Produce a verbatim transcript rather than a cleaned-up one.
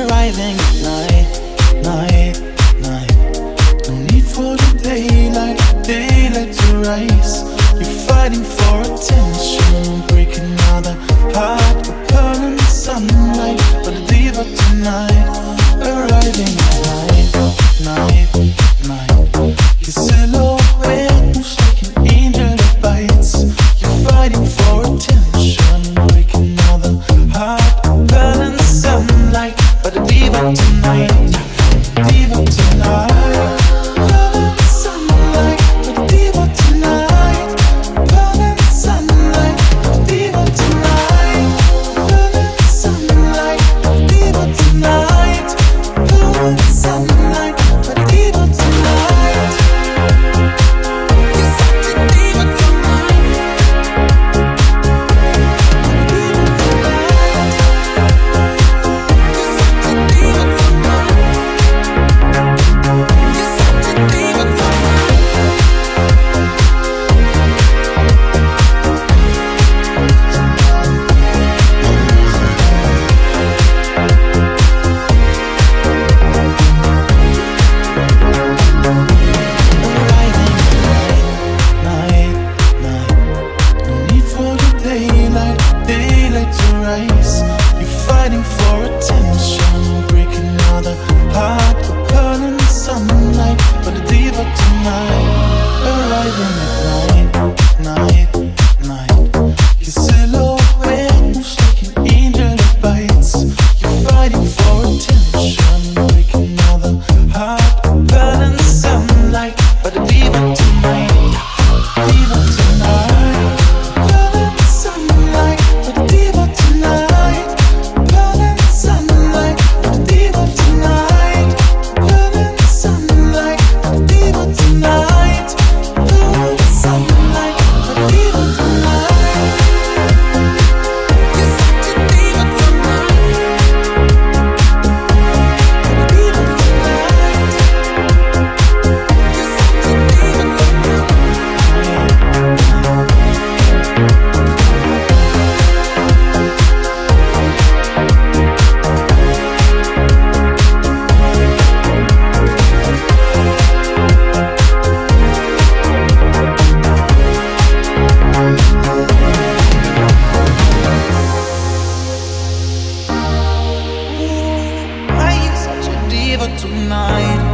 arriving at night, night, night. No need for the daylight, daylight to rise. You're fighting for attention, breaking another heart, we're burning the sunlight. But the diva tonight, arriving at night, night, night. Your silhouette moves like an angel that bites. You're fighting for attention, breaking another heart, burning the sunlight. But the diva tonight, diva tonight, burning the sunlight. But the diva tonight, burning the sunlight. But the diva tonight, burning the sunlight. But the diva tonight, burning the sunlight. But the diva tonight. You're such a diva tonight. Diva tonight. You're such a diva tonight. You're such a diva tonight. Arriving at night, night. No need for the daylight, daylight to rise. You're fighting for attention, breaking another heart, we're burning the sunlight. But the diva tonight, arriving at night, night, night. Your silhouette moves like an angel that bites. You're fighting for attention, breaking another heart, burning the sunlight. But the diva tonight, diva tonight, burning the sunlight. But the diva tonight, burning the sunlight. But the diva tonight, burning the sunlight. But the diva tonight, burning the sunlight. But the diva tonight. You're such a diva tonight. But the diva tonight. You're such a diva tonight. Why you such a diva tonight?